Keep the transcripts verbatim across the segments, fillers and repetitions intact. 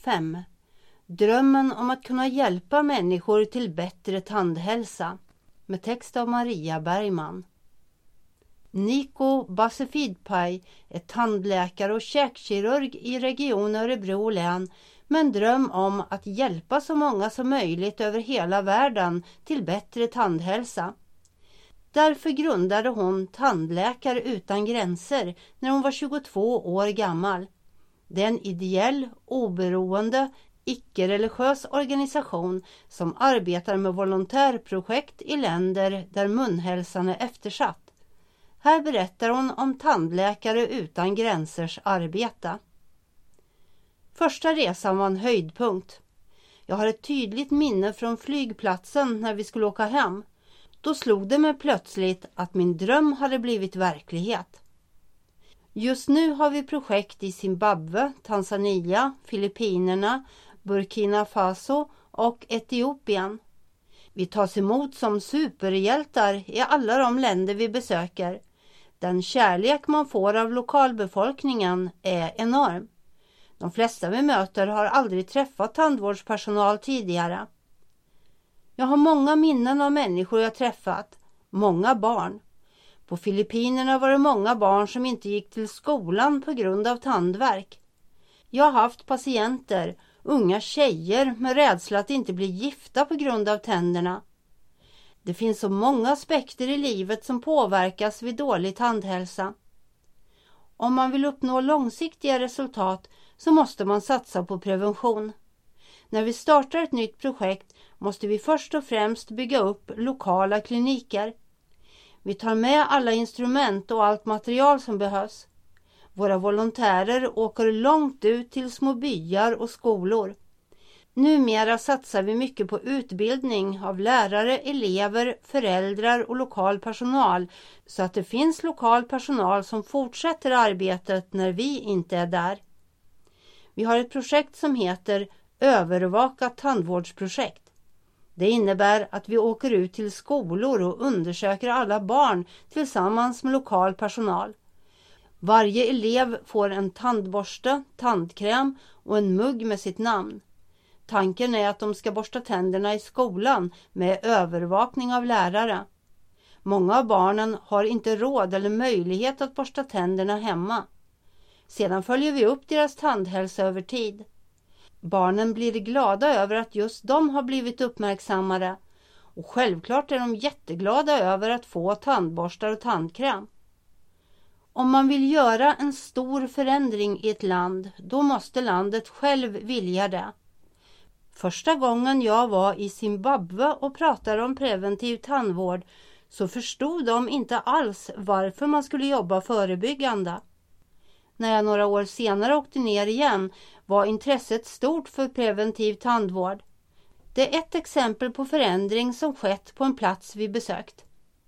fem. Drömmen om att kunna hjälpa människor till bättre tandhälsa. Med text av Maria Bergman. Niko Basefidpai är tandläkare och käkkirurg i region Örebro län med en dröm om att hjälpa så många som möjligt över hela världen till bättre tandhälsa. Därför grundade hon Tandläkare utan gränser när hon var tjugotvå år gammal. Det är en ideell, oberoende, icke-religiös organisation som arbetar med volontärprojekt i länder där munhälsan är eftersatt. Här berättar hon om Tandläkare utan gränsers arbete. Första resan var en höjdpunkt. Jag har ett tydligt minne från flygplatsen när vi skulle åka hem. Då slog det mig plötsligt att min dröm hade blivit verklighet. Just nu har vi projekt i Zimbabwe, Tanzania, Filippinerna, Burkina Faso och Etiopien. Vi tas emot som superhjältar i alla de länder vi besöker. Den kärlek man får av lokalbefolkningen är enorm. De flesta vi möter har aldrig träffat tandvårdspersonal tidigare. Jag har många minnen av människor jag träffat, många barn. På Filippinerna var det många barn som inte gick till skolan på grund av tandvärk. Jag har haft patienter, unga tjejer med rädsla att inte bli gifta på grund av tänderna. Det finns så många aspekter i livet som påverkas vid dålig tandhälsa. Om man vill uppnå långsiktiga resultat så måste man satsa på prevention. När vi startar ett nytt projekt måste vi först och främst bygga upp lokala kliniker. Vi tar med alla instrument och allt material som behövs. Våra volontärer åker långt ut till små byar och skolor. Numera satsar vi mycket på utbildning av lärare, elever, föräldrar och lokal personal så att det finns lokal personal som fortsätter arbetet när vi inte är där. Vi har ett projekt som heter Övervaka tandvårdsprojekt. Det innebär att vi åker ut till skolor och undersöker alla barn tillsammans med lokal personal. Varje elev får en tandborste, tandkräm och en mugg med sitt namn. Tanken är att de ska borsta tänderna i skolan med övervakning av lärare. Många av barnen har inte råd eller möjlighet att borsta tänderna hemma. Sedan följer vi upp deras tandhälsa över tid. Barnen blir glada över att just de har blivit uppmärksammade och självklart är de jätteglada över att få tandborstar och tandkräm. Om man vill göra en stor förändring i ett land, då måste landet själv vilja det. Första gången jag var i Zimbabwe och pratade om preventiv tandvård så förstod de inte alls varför man skulle jobba förebyggande. När jag några år senare åkte ner igen var intresset stort för preventiv tandvård. Det är ett exempel på förändring som skett på en plats vi besökt.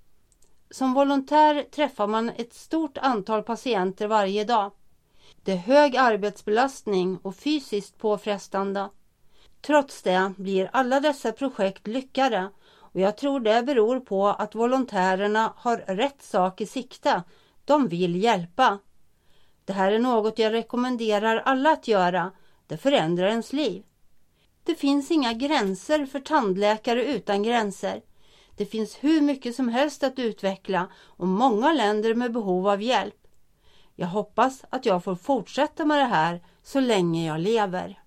Som volontär träffar man ett stort antal patienter varje dag. Det är hög arbetsbelastning och fysiskt påfrestande. Trots det blir alla dessa projekt lyckade och jag tror det beror på att volontärerna har rätt sak i sikte. De vill hjälpa. Det här är något jag rekommenderar alla att göra. Det förändrar ens liv. Det finns inga gränser för Tandläkare utan gränser. Det finns hur mycket som helst att utveckla och många länder med behov av hjälp. Jag hoppas att jag får fortsätta med det här så länge jag lever.